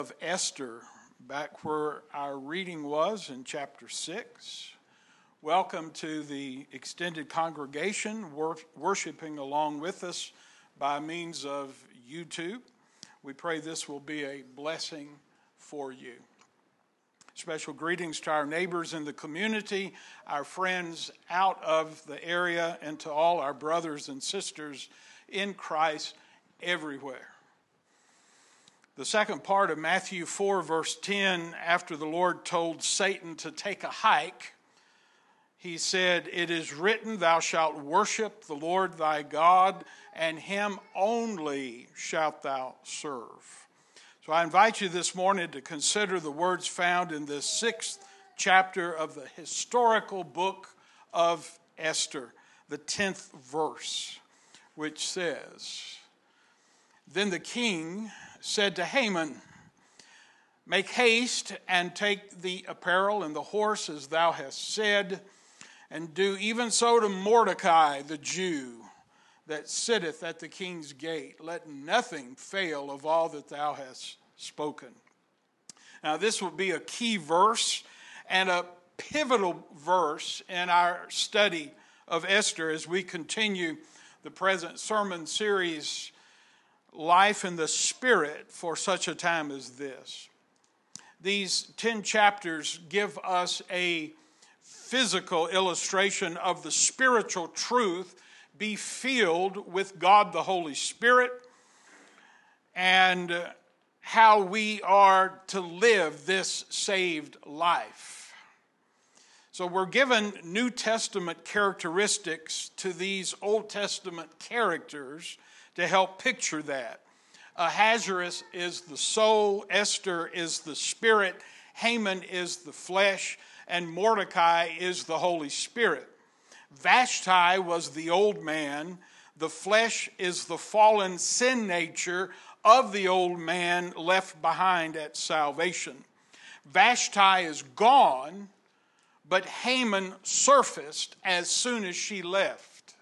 Of Esther, back where our reading was in chapter 6. Welcome to the extended congregation worshiping along with us by means of YouTube. We pray this will be a blessing for you. Special greetings to our neighbors in the community, our friends out of the area, and to all our brothers and sisters in Christ everywhere. The second part of Matthew 4, verse 10, after the Lord told Satan to take a hike, he said, "It is written, thou shalt worship the Lord thy God, and him only shalt thou serve." So I invite you this morning to consider the words found in this 6th chapter of the historical book of Esther, the 10th verse, which says, "Then the king said to Haman, make haste and take the apparel and the horse as thou hast said, and do even so to Mordecai the Jew that sitteth at the king's gate. Let nothing fail of all that thou hast spoken." Now this will be a key verse and a pivotal verse in our study of Esther as we continue the present sermon series, Life in the Spirit for Such a Time as This. These 10 chapters give us a physical illustration of the spiritual truth, be filled with God the Holy Spirit, and how we are to live this saved life. So we're given New Testament characteristics to these Old Testament characters to help picture that. Ahasuerus is the soul, Esther is the spirit, Haman is the flesh, and Mordecai is the Holy Spirit. Vashti was the old man, the flesh is the fallen sin nature of the old man left behind at salvation. Vashti is gone, but Haman surfaced as soon as she left.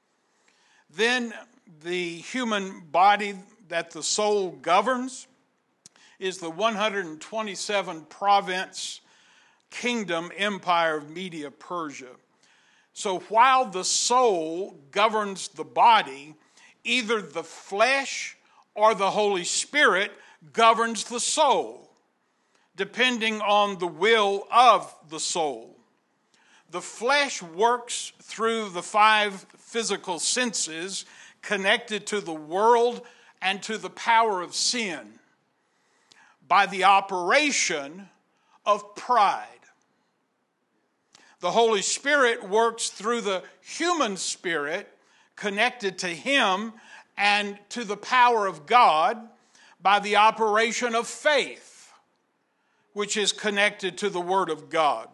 Then the human body that the soul governs is the 127 province kingdom empire of Media Persia. So while the soul governs the body, either the flesh or the Holy Spirit governs the soul, depending on the will of the soul. The flesh works through the 5 physical senses connected to the world and to the power of sin by the operation of pride. The Holy Spirit works through the human spirit connected to Him and to the power of God by the operation of faith, which is connected to the Word of God.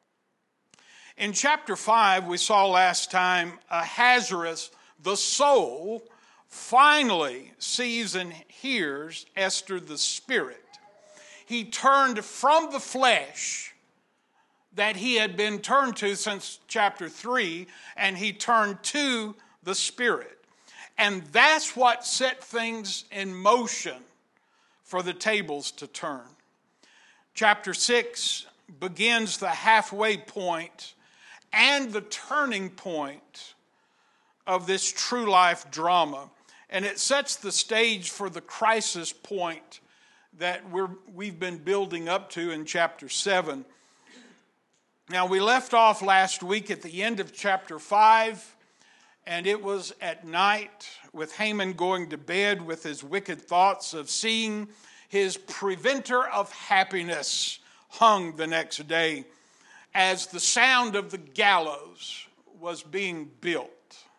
In chapter 5, we saw last time Ahasuerus, the soul, finally sees and hears Esther the spirit. He turned from the flesh that he had been turned to since chapter 3, and he turned to the spirit. And that's what set things in motion for the tables to turn. Chapter 6 begins the halfway point and the turning point of this true life drama. And it sets the stage for the crisis point that we've been building up to in chapter 7. Now, we left off last week at the end of chapter 5, and it was at night with Haman going to bed with his wicked thoughts of seeing his preventer of happiness hung the next day as the sound of the gallows was being built.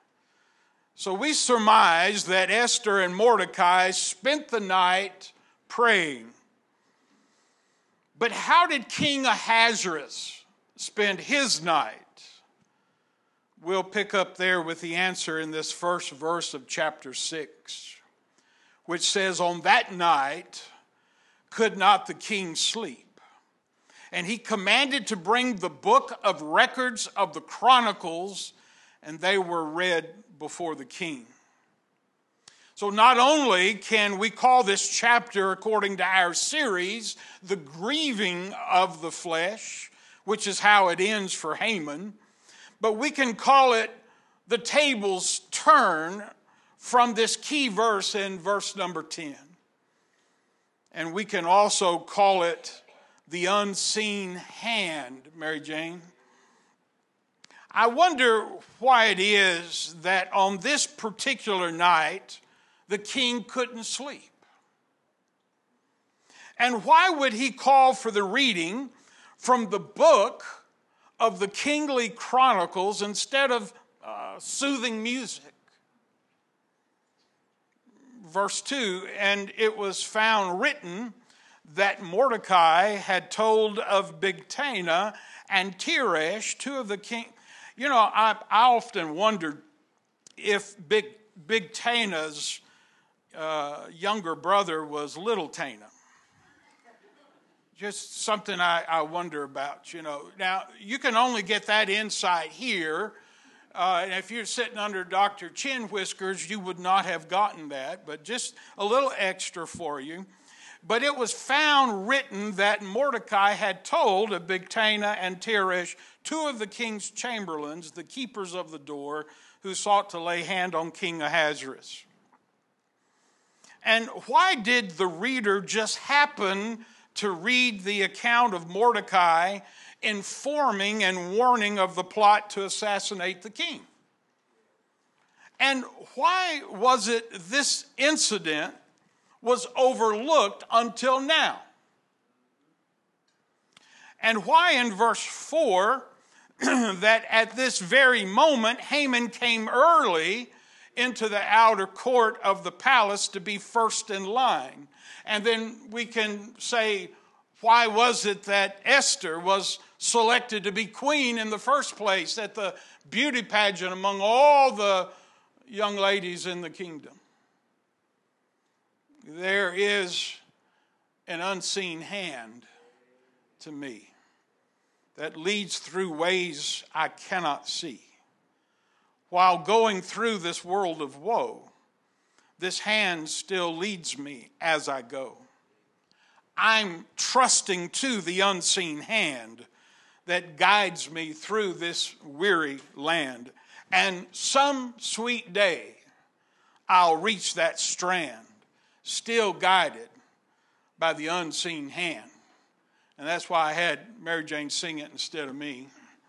So we surmise that Esther and Mordecai spent the night praying. But how did King Ahasuerus spend his night? We'll pick up there with the answer in this first verse of chapter 6, which says, "On that night could not the king sleep, and he commanded to bring the book of records of the Chronicles, and they were read before the king." So not only can we call this chapter, according to our series, the grieving of the flesh, which is how it ends for Haman, but we can call it the tables turn from this key verse in verse number 10. And we can also call it the unseen hand, Mary Jane. I wonder why it is that on this particular night, the king couldn't sleep. And why would he call for the reading from the book of the Kingly Chronicles instead of soothing music? Verse 2, and it was found written that Mordecai had told of Bigthana and Teresh, two of the king. You know, I often wondered if Bigthana's younger brother was Little Tana. Just something I wonder about, you know. Now, you can only get that insight here. And if you're sitting under Dr. Chin Whiskers, you would not have gotten that, but just a little extra for you. But it was found written that Mordecai had told of Bigthana and Teresh, two of the king's chamberlains, the keepers of the door, who sought to lay hand on King Ahasuerus. And why did the reader just happen to read the account of Mordecai informing and warning of the plot to assassinate the king? And why was it this incident was overlooked until now? And why in verse 4 that at this very moment Haman came early into the outer court of the palace to be first in line? And then we can say, why was it that Esther was selected to be queen in the first place at the beauty pageant among all the young ladies in the kingdom? There is an unseen hand to me that leads through ways I cannot see. While going through this world of woe, this hand still leads me as I go. I'm trusting to the unseen hand that guides me through this weary land. And some sweet day, I'll reach that strand, still guided by the unseen hand. And that's why I had Mary Jane sing it instead of me.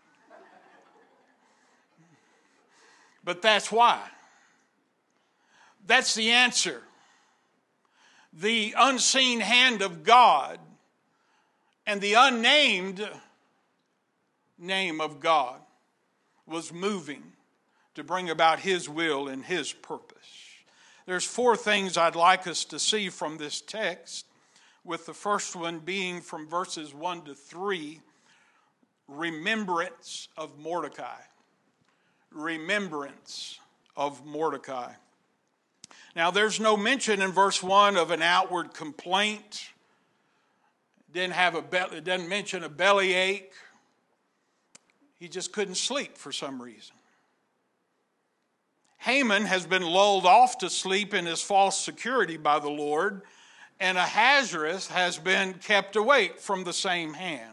But that's why. That's the answer. The unseen hand of God and the unnamed name of God was moving to bring about His will and His purpose. There's 4 things I'd like us to see from this text, with the first one being from verses 1 to 3, remembrance of Mordecai. Remembrance of Mordecai. Now, there's no mention in verse 1 of an outward complaint. It doesn't mention a bellyache. He just couldn't sleep for some reason. Haman has been lulled off to sleep in his false security by the Lord, and Ahasuerus has been kept awake from the same hand.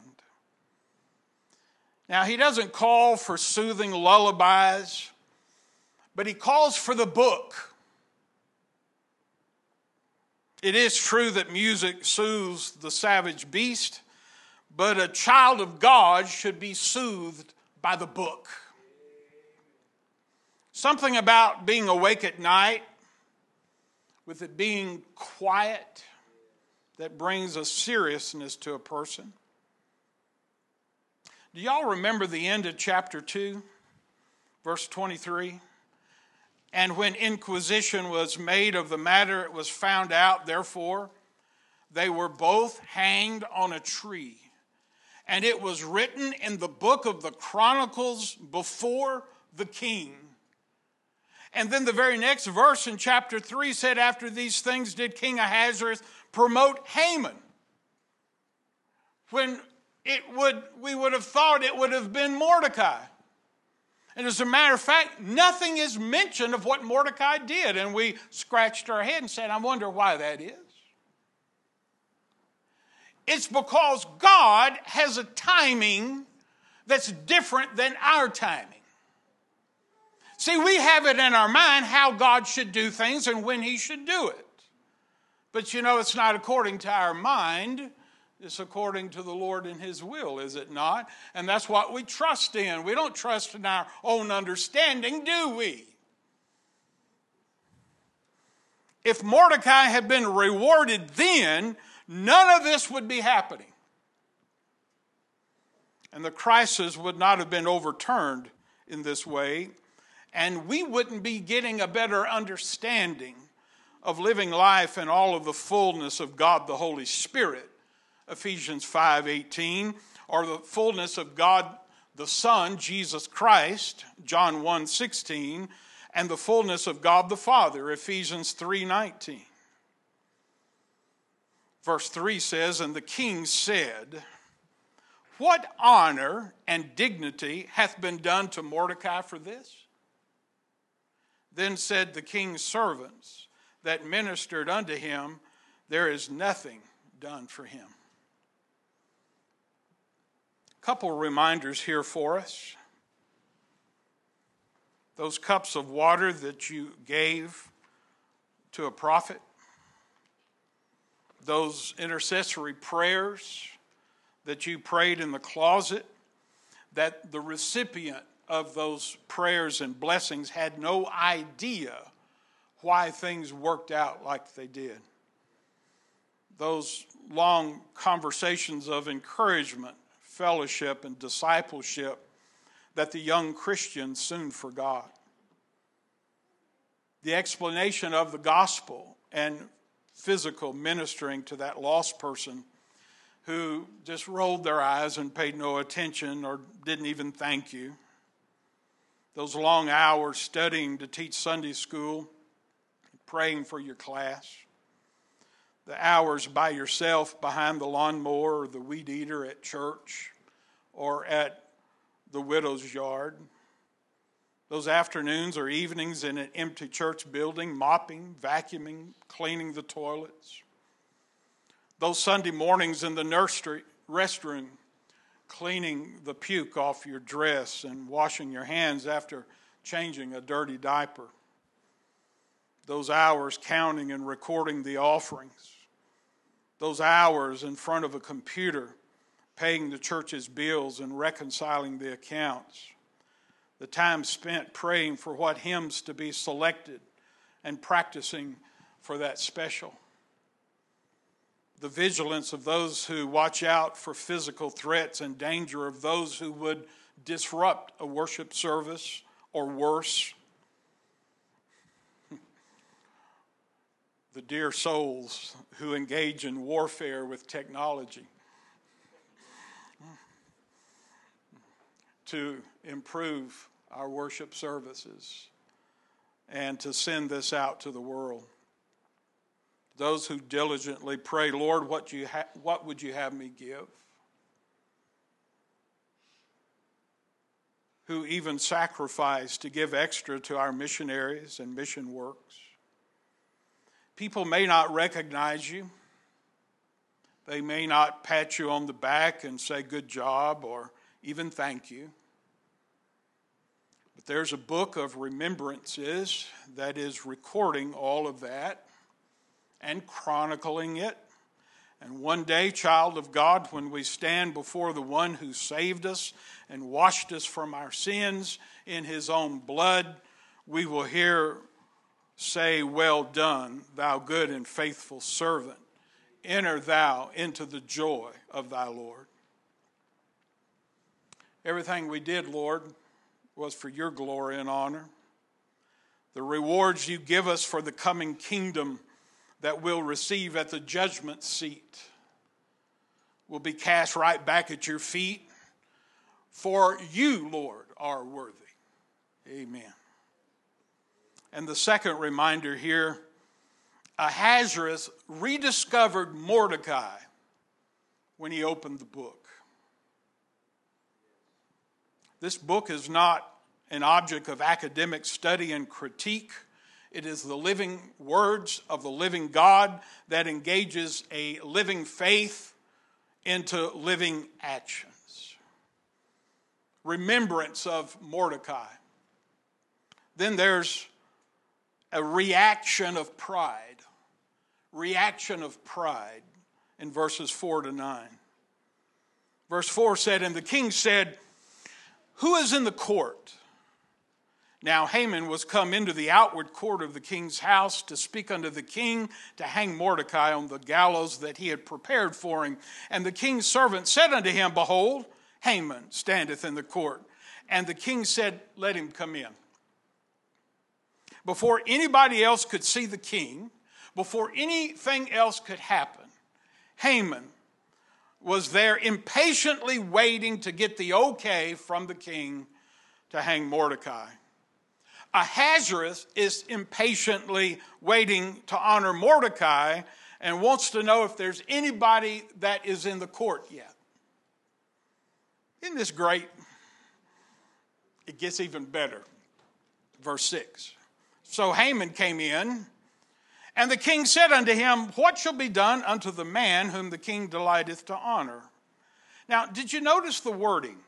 Now, he doesn't call for soothing lullabies, but he calls for the book. It is true that music soothes the savage beast, but a child of God should be soothed by the book. Something about being awake at night, with it being quiet, that brings a seriousness to a person. Do y'all remember the end of chapter 2, verse 23? And when inquisition was made of the matter, it was found out, therefore, they were both hanged on a tree. And it was written in the book of the Chronicles before the king. And then the very next verse in chapter 3 said, after these things did King Ahasuerus promote Haman. When we would have thought it would have been Mordecai. And as a matter of fact, nothing is mentioned of what Mordecai did. And we scratched our head and said, I wonder why that is. It's because God has a timing that's different than our timing. See, we have it in our mind how God should do things and when he should do it. But you know, it's not according to our mind. It's according to the Lord and his will, is it not? And that's what we trust in. We don't trust in our own understanding, do we? If Mordecai had been rewarded then, none of this would be happening. And the crisis would not have been overturned in this way. And we wouldn't be getting a better understanding of living life in all of the fullness of God the Holy Spirit, Ephesians 5:18, or the fullness of God the Son, Jesus Christ, John 1:16, and the fullness of God the Father, Ephesians 3:19. Verse 3 says, and the king said, what honor and dignity hath been done to Mordecai for this? Then said the king's servants that ministered unto him, there is nothing done for him. A couple reminders here for us. Those cups of water that you gave to a prophet, those intercessory prayers that you prayed in the closet, that the recipient of those prayers and blessings had no idea why things worked out like they did. Those long conversations of encouragement, fellowship, and discipleship that the young Christians soon forgot. The explanation of the gospel and physical ministering to that lost person who just rolled their eyes and paid no attention or didn't even thank you. Those long hours studying to teach Sunday school, praying for your class. The hours by yourself behind the lawnmower or the weed eater at church or at the widow's yard. Those afternoons or evenings in an empty church building, mopping, vacuuming, cleaning the toilets. Those Sunday mornings in the nursery restroom, cleaning the puke off your dress and washing your hands after changing a dirty diaper. Those hours counting and recording the offerings. Those hours in front of a computer paying the church's bills and reconciling the accounts. The time spent praying for what hymns to be selected and practicing for that special. The vigilance of those who watch out for physical threats and danger of those who would disrupt a worship service or worse. The dear souls who engage in warfare with technology to improve our worship services and to send this out to the world. Those who diligently pray, Lord, what would you have me give? Who even sacrifice to give extra to our missionaries and mission works. People may not recognize you. They may not pat you on the back and say good job or even thank you. But there's a book of remembrances that is recording all of that and chronicling it. And one day, child of God, when we stand before the one who saved us and washed us from our sins in his own blood, we will hear say, well done, thou good and faithful servant. Enter thou into the joy of thy Lord. Everything we did, Lord, was for your glory and honor. The rewards you give us for the coming kingdom that we'll receive at the judgment seat will be cast right back at your feet. For you, Lord, are worthy. Amen. And the second reminder here, Ahasuerus rediscovered Mordecai when he opened the book. This book is not an object of academic study and critique. It is the living words of the living God that engages a living faith into living actions. Remembrance of Mordecai. Then there's a reaction of pride. Reaction of pride in verses 4 to 9. Verse 4 said, "And the king said, 'Who is in the court?' Now Haman was come into the outward court of the king's house to speak unto the king to hang Mordecai on the gallows that he had prepared for him. And the king's servant said unto him, Behold, Haman standeth in the court. And the king said, Let him come in.'" Before anybody else could see the king, before anything else could happen, Haman was there impatiently waiting to get the okay from the king to hang Mordecai. Ahasuerus is impatiently waiting to honor Mordecai and wants to know if there's anybody that is in the court yet. Isn't this great? It gets even better. Verse 6. "So Haman came in, and the king said unto him, What shall be done unto the man whom the king delighteth to honor?" Now, did you notice the wording?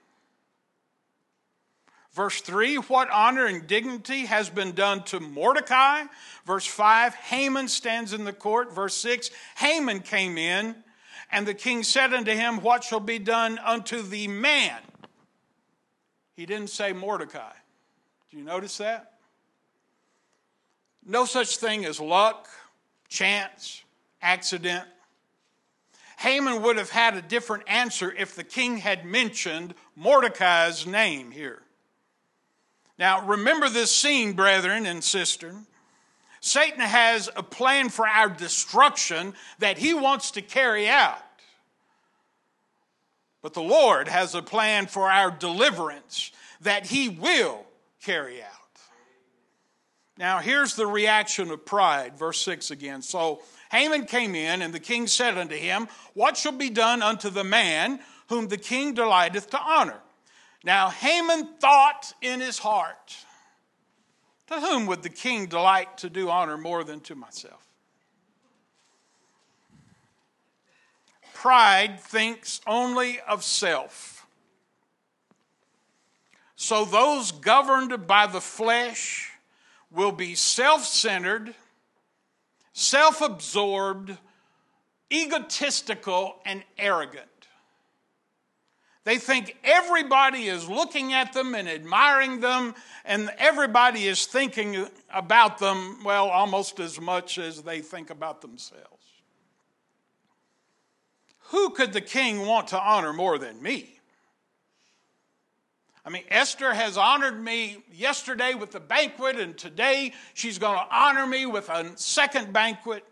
Verse 3, "What honor and dignity has been done to Mordecai?" Verse 5, Haman stands in the court. Verse 6, Haman came in, and the king said unto him, What shall be done unto the man? He didn't say Mordecai. Do you notice that? No such thing as luck, chance, accident. Haman would have had a different answer if the king had mentioned Mordecai's name here. Now, remember this scene, brethren and sisters. Satan has a plan for our destruction that he wants to carry out. But the Lord has a plan for our deliverance that he will carry out. Now, here's the reaction of pride. Verse 6 again. "So Haman came in, and the king said unto him, What shall be done unto the man whom the king delighteth to honor? Now Haman thought in his heart, To whom would the king delight to do honor more than to myself?" Pride thinks only of self. So those governed by the flesh will be self-centered, self-absorbed, egotistical, and arrogant. They think everybody is looking at them and admiring them, and everybody is thinking about them, well, almost as much as they think about themselves. Who could the king want to honor more than me? I mean, Esther has honored me yesterday with a banquet, and today she's going to honor me with a second banquet.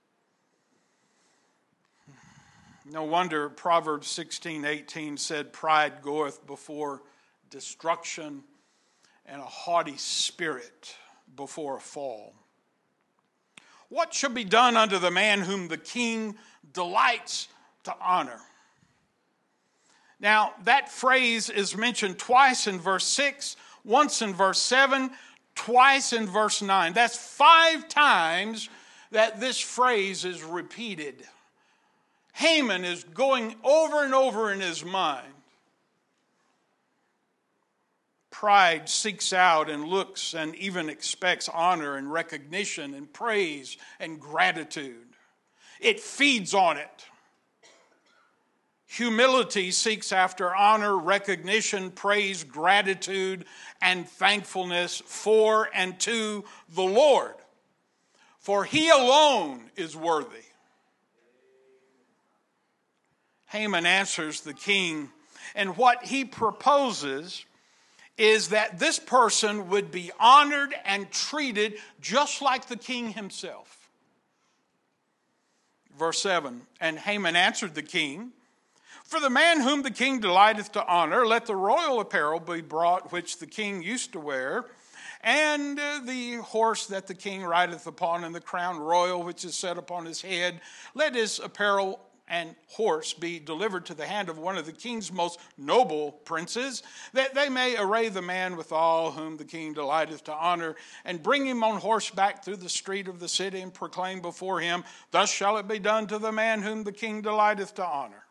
No wonder Proverbs 16:18 said, "Pride goeth before destruction, and a haughty spirit before a fall." What shall be done unto the man whom the king delights to honor? Now, that phrase is mentioned twice in verse 6, once in verse 7, twice in verse 9. That's 5 times that this phrase is repeated. Haman is going over and over in his mind. Pride seeks out and looks and even expects honor and recognition and praise and gratitude. It feeds on it. Humility seeks after honor, recognition, praise, gratitude, and thankfulness for and to the Lord. For he alone is worthy. Haman answers the king, and what he proposes is that this person would be honored and treated just like the king himself. Verse 7, "And Haman answered the king, For the man whom the king delighteth to honor, let the royal apparel be brought which the king used to wear, and the horse that the king rideth upon, and the crown royal which is set upon his head, let his apparel and horse be delivered to the hand of one of the king's most noble princes, that they may array the man withal whom the king delighteth to honor, and bring him on horseback through the street of the city, and proclaim before him, thus shall it be done to the man whom the king delighteth to honor.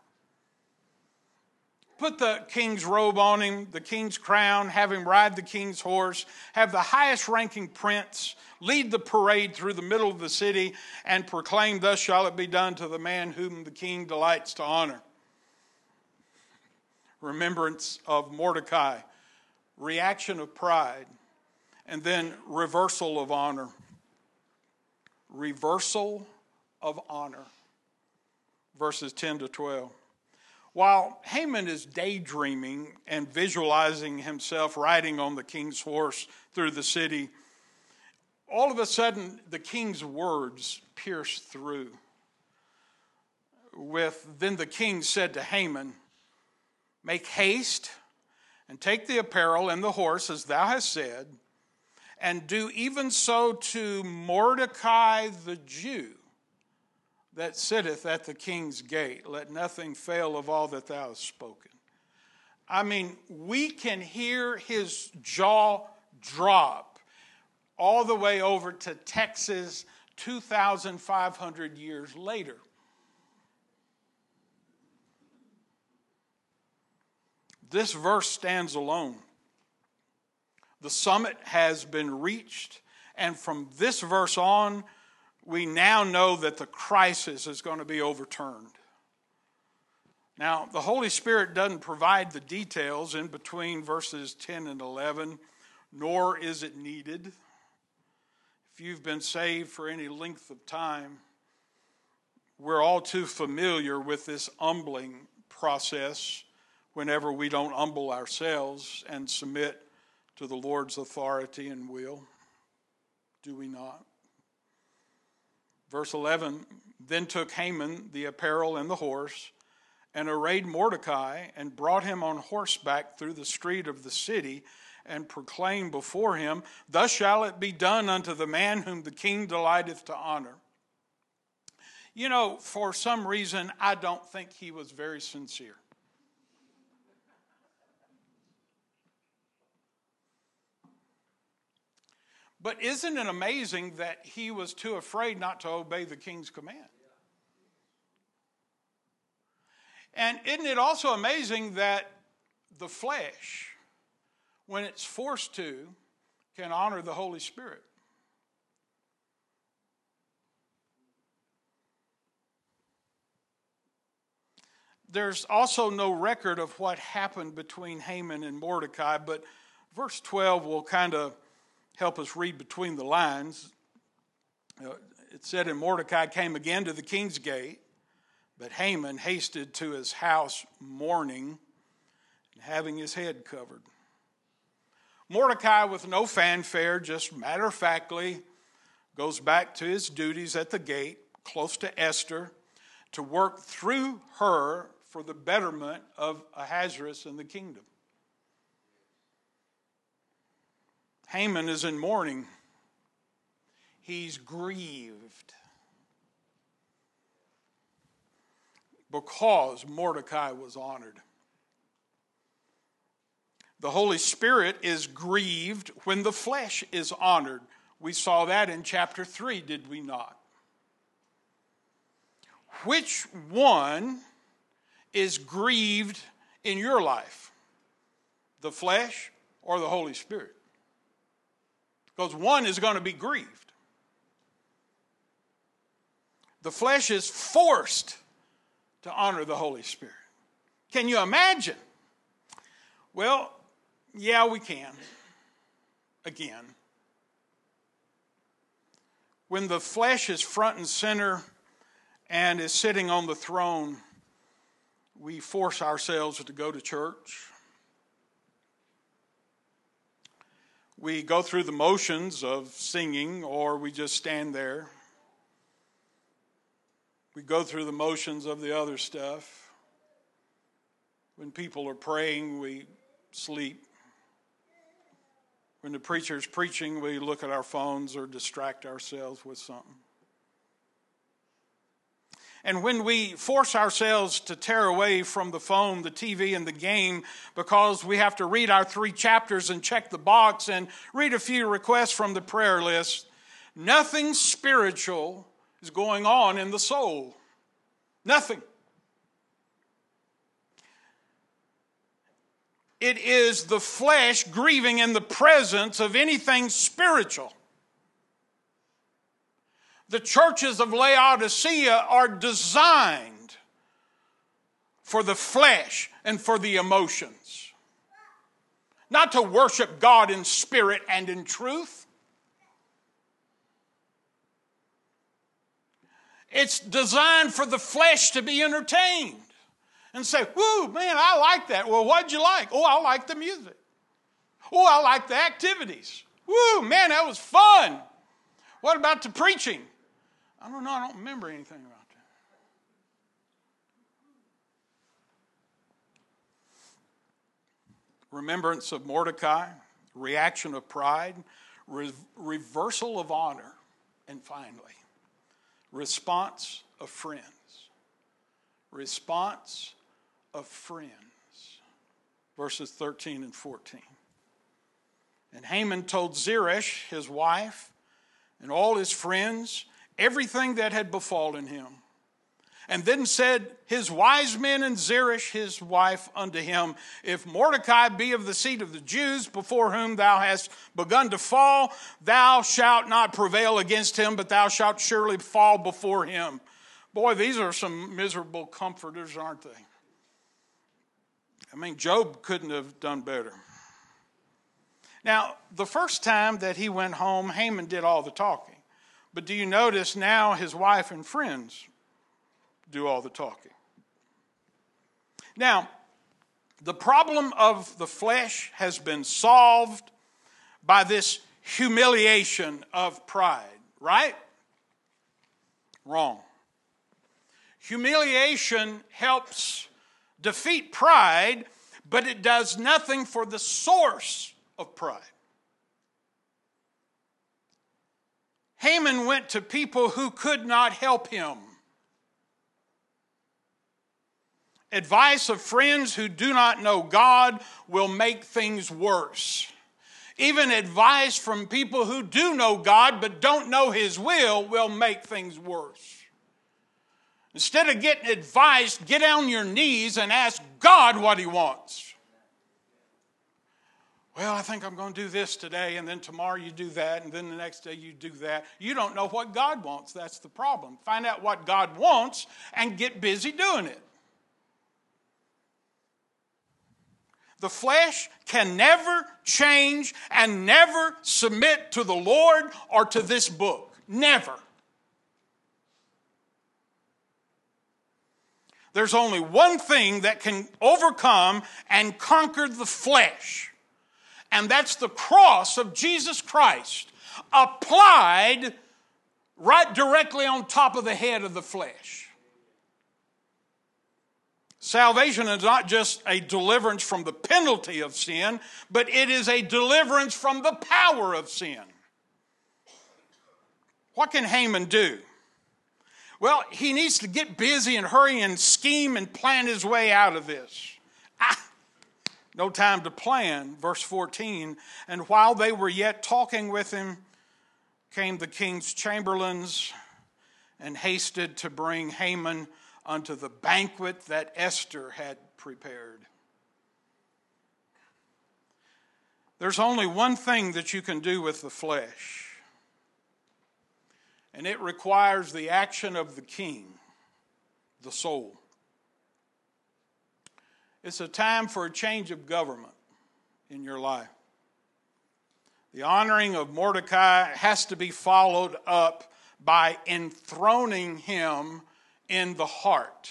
Put the king's robe on him, the king's crown, have him ride the king's horse, have the highest ranking prince lead the parade through the middle of the city, and proclaim, thus shall it be done to the man whom the king delights to honor. Remembrance of Mordecai, reaction of pride, and then reversal of honor. Reversal of honor. Verses 10 to 12. While Haman is daydreaming and visualizing himself riding on the king's horse through the city, all of a sudden the king's words pierce through. Then the king said to Haman, make haste and take the apparel and the horse as thou hast said, and do even so to Mordecai the Jew, that sitteth at the king's gate. Let nothing fail of all that thou hast spoken. I mean, we can hear his jaw drop all the way over to Texas 2,500 years later. This verse stands alone. The summit has been reached, and from this verse on, we now know that the crisis is going to be overturned. Now, the Holy Spirit doesn't provide the details in between verses 10 and 11, nor is it needed. If you've been saved for any length of time, we're all too familiar with this humbling process whenever we don't humble ourselves and submit to the Lord's authority and will. Do we not? Verse 11, then took Haman the apparel and the horse, and arrayed Mordecai, and brought him on horseback through the street of the city, and proclaimed before him, thus shall it be done unto the man whom the king delighteth to honor. You know, for some reason, I don't think he was very sincere. But isn't it amazing that he was too afraid not to obey the king's command? And isn't it also amazing that the flesh, when it's forced to, can honor the Holy Spirit? There's also no record of what happened between Haman and Mordecai, but verse 12 will kind of help us read between the lines. It said, and Mordecai came again to the king's gate, but Haman hasted to his house mourning and having his head covered. Mordecai, with no fanfare, just matter-of-factly, goes back to his duties at the gate, close to Esther, to work through her for the betterment of Ahasuerus and the kingdom. Haman is in mourning. He's grieved because Mordecai was honored. The Holy Spirit is grieved when the flesh is honored. We saw that in chapter 3, did we not? Which one is grieved in your life? The flesh or the Holy Spirit? Because one is going to be grieved. The flesh is forced to honor the Holy Spirit. Can you imagine? Well, yeah, we can. Again. When the flesh is front and center and is sitting on the throne, we force ourselves to go to church. We go through the motions of singing, or we just stand there. We go through the motions of the other stuff. When people are praying, we sleep. When the preacher's preaching, we look at our phones or distract ourselves with something. And when we force ourselves to tear away from the phone, the TV, and the game because we have to read our 3 chapters and check the box and read a few requests from the prayer list, nothing spiritual is going on in the soul. Nothing. It is the flesh grieving in the presence of anything spiritual. The churches of Laodicea are designed for the flesh and for the emotions. Not to worship God in spirit and in truth. It's designed for the flesh to be entertained and say, whoo, man, I like that. Well, what'd you like? Oh, I like the music. Oh, I like the activities. Woo, man, that was fun. What about the preaching? I don't know. I don't remember anything about that. Remembrance of Mordecai, reaction of pride, reversal of honor, and finally, response of friends. Response of friends. Verses 13 and 14. And Haman told Zeresh, his wife, and all his friends, everything that had befallen him. And then said his wise men and Zeresh his wife unto him, if Mordecai be of the seed of the Jews, before whom thou hast begun to fall, thou shalt not prevail against him, but thou shalt surely fall before him. Boy, these are some miserable comforters, aren't they? I mean, Job couldn't have done better. Now, the first time that he went home, Haman did all the talking. But do you notice now his wife and friends do all the talking? Now, the problem of the flesh has been solved by this humiliation of pride, right? Wrong. Humiliation helps defeat pride, but it does nothing for the source of pride. Haman went to people who could not help him. Advice of friends who do not know God will make things worse. Even advice from people who do know God but don't know His will make things worse. Instead of getting advice, get on your knees and ask God what He wants. Well, I think I'm going to do this today, and then tomorrow you do that, and then the next day you do that. You don't know what God wants. That's the problem. Find out what God wants and get busy doing it. The flesh can never change and never submit to the Lord or to this book. Never. There's only one thing that can overcome and conquer the flesh. And that's the cross of Jesus Christ applied right directly on top of the head of the flesh. Salvation is not just a deliverance from the penalty of sin, but it is a deliverance from the power of sin. What can Haman do? Well, he needs to get busy and hurry and scheme and plan his way out of this. No time to plan. Verse 14, and while they were yet talking with him, came the king's chamberlains and hasted to bring Haman unto the banquet that Esther had prepared. There's only one thing that you can do with the flesh, and it requires the action of the king, the soul. It's a time for a change of government in your life. The honoring of Mordecai has to be followed up by enthroning him in the heart.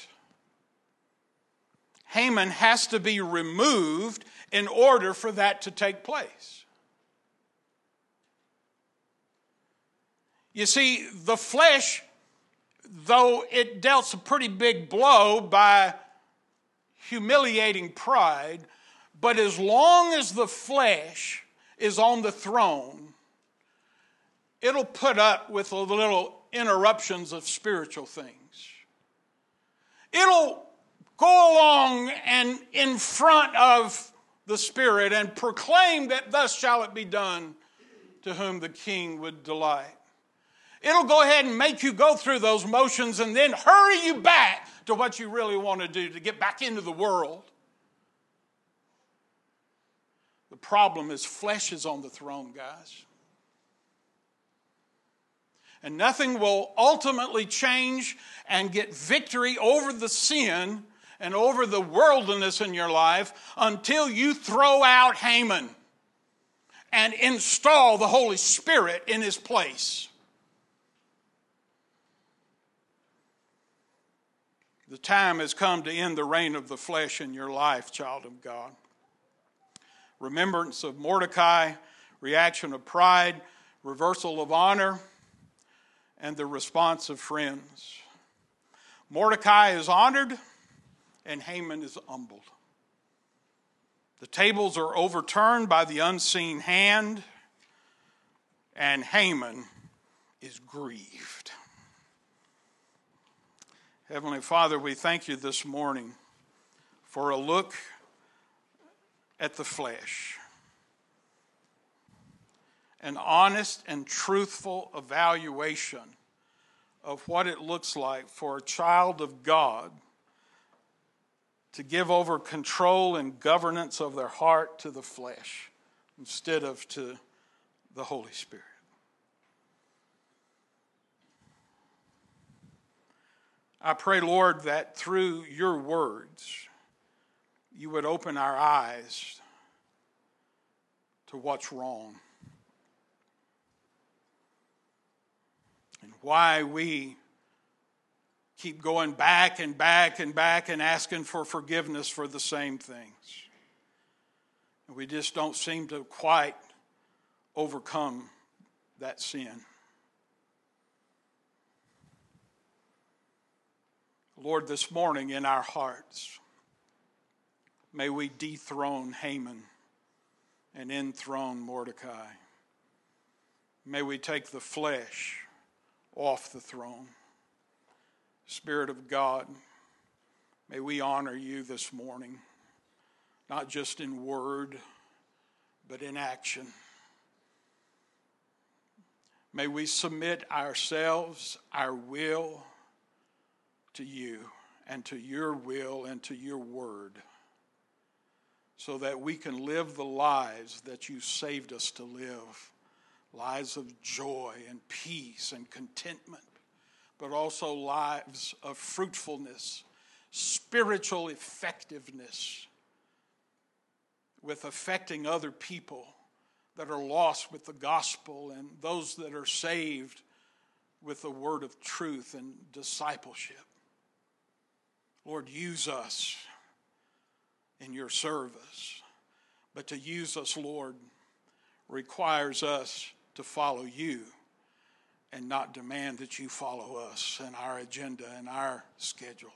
Haman has to be removed in order for that to take place. You see, the flesh, though it dealt a pretty big blow by humiliating pride, but as long as the flesh is on the throne, it'll put up with a little interruptions of spiritual things. It'll go along and in front of the Spirit and proclaim that thus shall it be done to whom the King would delight. It'll go ahead and make you go through those motions and then hurry you back to what you really want to do, to get back into the world. The problem is flesh is on the throne, guys. And nothing will ultimately change and get victory over the sin and over the worldliness in your life until you throw out Haman and install the Holy Spirit in his place. The time has come to end the reign of the flesh in your life, child of God. Remembrance of Mordecai, reaction of pride, reversal of honor, and the response of friends. Mordecai is honored and Haman is humbled. The tables are overturned by the unseen hand, and Haman is grieved. Heavenly Father, we thank you this morning for a look at the flesh, an honest and truthful evaluation of what it looks like for a child of God to give over control and governance of their heart to the flesh instead of to the Holy Spirit. I pray, Lord, that through your words, you would open our eyes to what's wrong and why we keep going back and back and back and asking for forgiveness for the same things. And we just don't seem to quite overcome that sin. Lord, this morning in our hearts, may we dethrone Haman and enthrone Mordecai. May we take the flesh off the throne. Spirit of God, may we honor you this morning, not just in word, but in action. May we submit ourselves, our will, to you and to your will and to your word, so that we can live the lives that you saved us to live, lives of joy and peace and contentment, but also lives of fruitfulness, spiritual effectiveness, with affecting other people that are lost with the gospel and those that are saved with the word of truth and discipleship. Lord, use us in your service. But to use us, Lord, requires us to follow you and not demand that you follow us and our agenda and our schedule.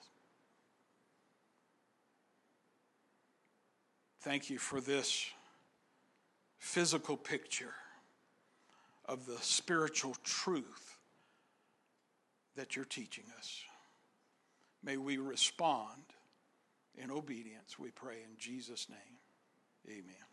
Thank you for this physical picture of the spiritual truth that you're teaching us. May we respond in obedience, we pray in Jesus' name. Amen.